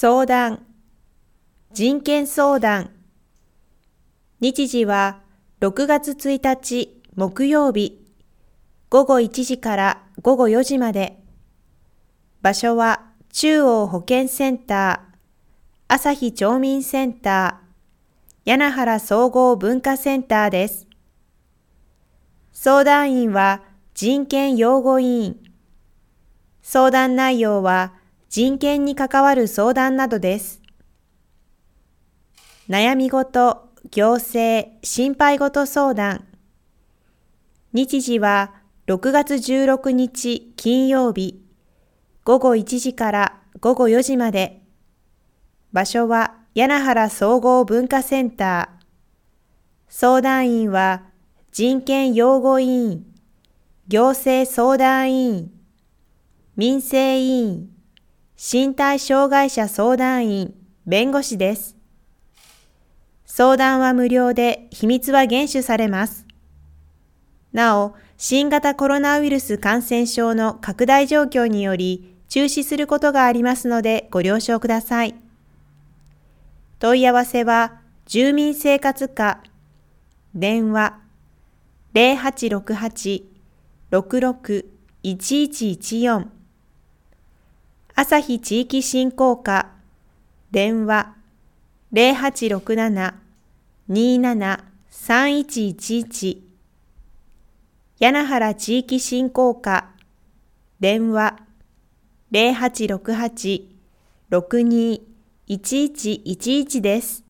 相談、人権相談。日時は6月1日木曜日、午後1時から午後4時まで。場所は中央保健センター、朝日町民センター、柳原総合文化センターです。相談員は人権擁護委員。相談内容は人権に関わる相談などです。悩み事、行政、心配事相談。日時は6月16日金曜日、午後1時から午後4時まで。場所は柳原総合文化センター。相談員は人権擁護委員、行政相談委員、民生委員、身体障害者相談員、弁護士です。相談は無料で秘密は厳守されます。なお、新型コロナウイルス感染症の拡大状況により中止することがありますのでご了承ください。問い合わせは住民生活課、電話 0868-66-1114、朝日地域振興課、電話 0867-27-3111、柳原地域振興課、電話 0868-62-1111です。